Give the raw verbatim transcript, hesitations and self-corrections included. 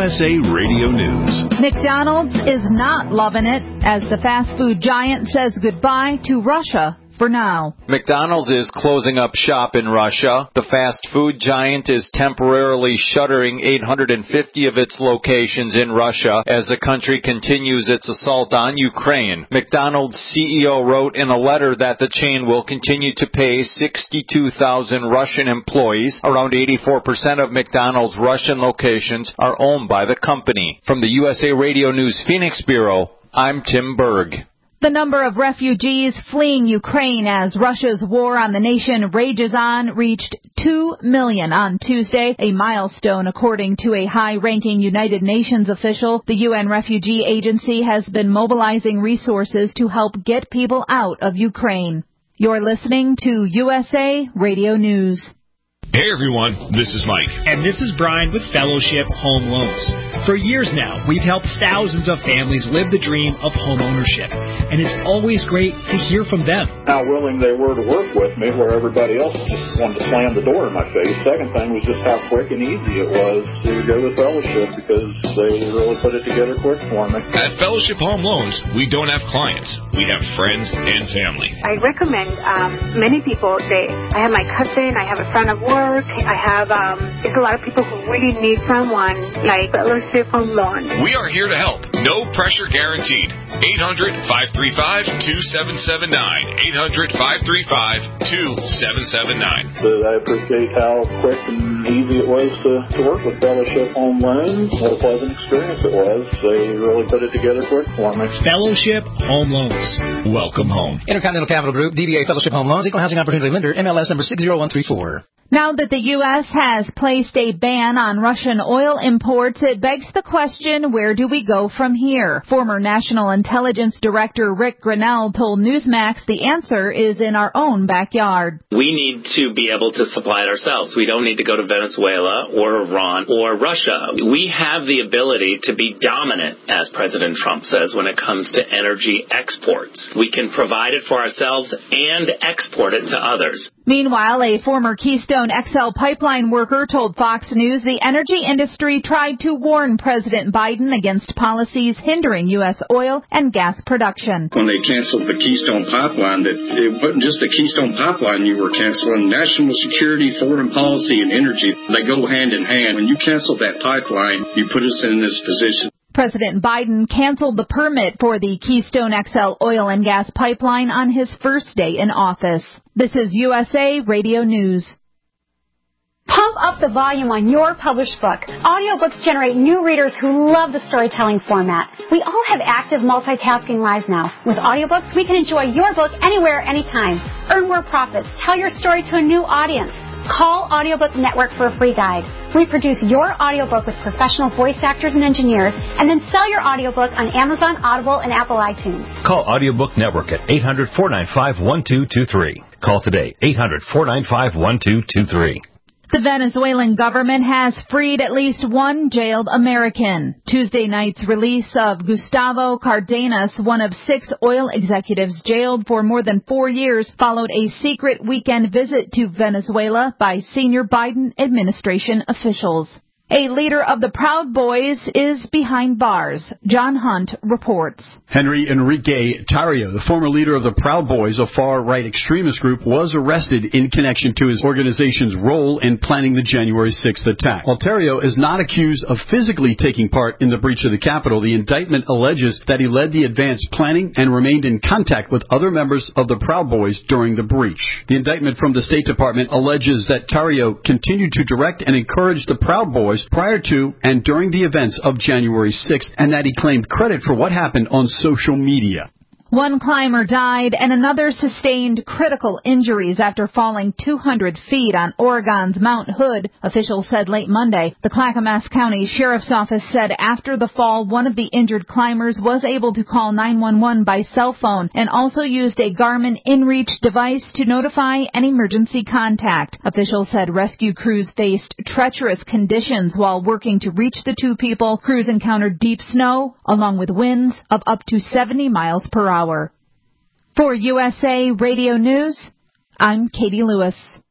S A Radio News. McDonald's is not loving it as the fast food giant says goodbye to Russia for now. McDonald's is closing up shop in Russia. The fast food giant is temporarily shuttering eight hundred fifty of its locations in Russia as the country continues its assault on Ukraine. McDonald's C E O wrote in a letter that the chain will continue to pay sixty-two thousand Russian employees. Around eighty-four percent of McDonald's Russian locations are owned by the company. From the U S A Radio News Phoenix Bureau, I'm Tim Berg. The number of refugees fleeing Ukraine as Russia's war on the nation rages on reached two million on Tuesday, a milestone according to a high-ranking United Nations official. The U N Refugee Agency has been mobilizing resources to help get people out of Ukraine. You're listening to U S A Radio News. Hey everyone, this is Mike. And this is Brian with Fellowship Home Loans. For years now, we've helped thousands of families live the dream of home ownership. And it's always great to hear from them. How willing they were to work with me where everybody else just wanted to slam the door in my face. Second thing was just how quick and easy it was to go with Fellowship because they really put it together quick for me. At Fellowship Home Loans, we don't have clients. We have friends and family. I recommend um, many people. They, I have my cousin, I have a friend of work. I have um, there's a lot of people who really need someone like Fellowship Home Loan. We are here to help. No pressure guaranteed. eight hundred, five three five, two seven seven nine. eight hundred, five three five, two seven seven nine. But I appreciate how quick and easy it was to, to work with Fellowship Home Loans. What a pleasant experience it was. They really put it together quick for me. Fellowship Home Loans. Welcome home. Intercontinental Capital Group, D B A Fellowship Home Loans, Equal Housing Opportunity Lender, M L S number six zero one three four. Now that the U S has placed a ban on Russian oil imports, it begs the question, where do we go from here? Former National Intelligence Director Rick Grinnell told Newsmax the answer is in our own backyard. We need to be able to supply it ourselves. We don't need to go to Venezuela or Iran or Russia. We have the ability to be dominant, as President Trump says, when it comes to energy exports. We can provide it for ourselves and export it to others. Meanwhile, a former Keystone X L pipeline worker told Fox News the energy industry tried to warn President Biden against policies hindering U S oil and gas production. When they canceled the Keystone Pipeline, that it wasn't just the Keystone Pipeline you were canceling. National security, foreign policy, and energy, they go hand in hand. When you cancel that pipeline, you put us in this position. President Biden canceled the permit for the Keystone X L oil and gas pipeline on his first day in office. This is U S A Radio News. Pump up the volume on your published book. Audiobooks generate new readers who love the storytelling format. We all have active multitasking lives now. With audiobooks, we can enjoy your book anywhere, anytime. Earn more profits. Tell your story to a new audience. Call Audiobook Network for a free guide. We produce your audiobook with professional voice actors and engineers, and then sell your audiobook on Amazon, Audible, and Apple iTunes. Call Audiobook Network at eight hundred, four nine five, one two two three. Call today, eight hundred, four nine five, one two two three. The Venezuelan government has freed at least one jailed American. Tuesday night's release of Gustavo Cardenas, one of six oil executives jailed for more than four years, followed a secret weekend visit to Venezuela by senior Biden administration officials. A leader of the Proud Boys is behind bars. John Hunt reports. Henry Enrique Tarrio, the former leader of the Proud Boys, a far-right extremist group, was arrested in connection to his organization's role in planning the January sixth attack. While Tarrio is not accused of physically taking part in the breach of the Capitol, the indictment alleges that he led the advanced planning and remained in contact with other members of the Proud Boys during the breach. The indictment from the State Department alleges that Tarrio continued to direct and encourage the Proud Boys prior to and during the events of January sixth, and that he claimed credit for what happened on social media. One climber died and another sustained critical injuries after falling two hundred feet on Oregon's Mount Hood, officials said late Monday. The Clackamas County Sheriff's Office said after the fall, one of the injured climbers was able to call nine one one by cell phone and also used a Garmin InReach device to notify an emergency contact. Officials said rescue crews faced treacherous conditions while working to reach the two people. Crews encountered deep snow along with winds of up to seventy miles per hour. For U S A Radio News, I'm Katie Lewis.